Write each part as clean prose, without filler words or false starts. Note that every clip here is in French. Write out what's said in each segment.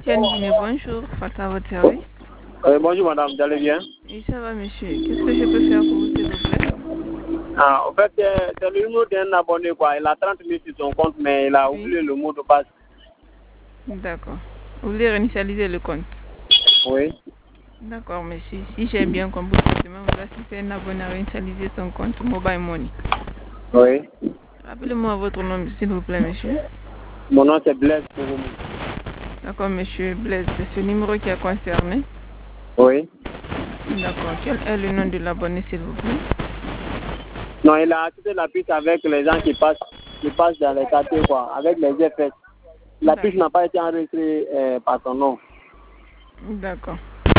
Etienne Guinée, bonjour, face à votre service. Bonjour madame, vous allez bien? Oui, ça va monsieur. Qu'est-ce que je peux faire pour vous s'il vous plaît? En fait, c'est le numéro d'un abonné quoi. Il a 30 000 sur son compte, mais il a oublié le mot de passe. D'accord. Vous voulez réinitialiser le compte? Oui. D'accord monsieur. Si j'ai bien compris, demain vous assistez un abonné à réinitialiser son compte Mobile Money. Oui. Rappelez-moi votre nom s'il vous plaît monsieur. Mon nom c'est Blaise Kouroumou. D'accord monsieur Blaise, c'est ce numéro qui est concerné? Oui. D'accord. Quel est le nom de l'abonné s'il vous plaît? Non, il a quitté la piste avec les gens qui passent dans les quartiers quoi, avec les effets. La piste n'a pas été enregistrée par son nom. D'accord.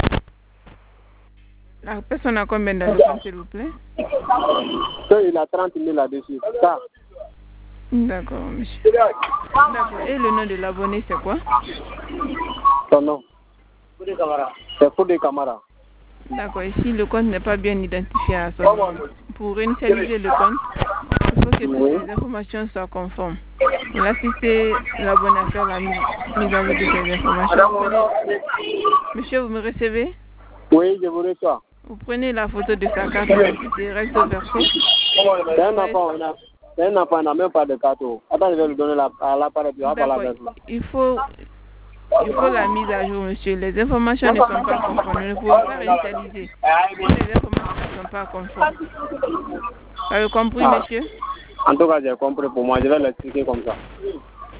La personne a combien dans le compte s'il vous plaît? Il a 30 000 là-dessus. Ça. D'accord, monsieur. D'accord. Et le nom de l'abonné, c'est quoi? Son nom. C'est Foudé Camara. D'accord. Ici, le compte n'est pas bien identifié à son nom. Pour réinitialiser le compte, il faut que toutes les informations soient conformes. Pour assister l'abonné à faire la mise en œuvre de ces informations. Monsieur, vous me recevez? Oui, je vous reçois. Vous prenez la photo de sa carte d'identité recto verso. C'est un enfant, il n'a même pas de carte. Attends, je vais lui donner à l'appareil. Il faut la mise à jour, monsieur. Les informations ne sont pas conformes. Nous ne pouvons pas réinitialiser. Les informations ne sont pas conformes. Vous avez compris, monsieur? En tout cas, j'ai compris pour moi. Je vais l'expliquer comme ça.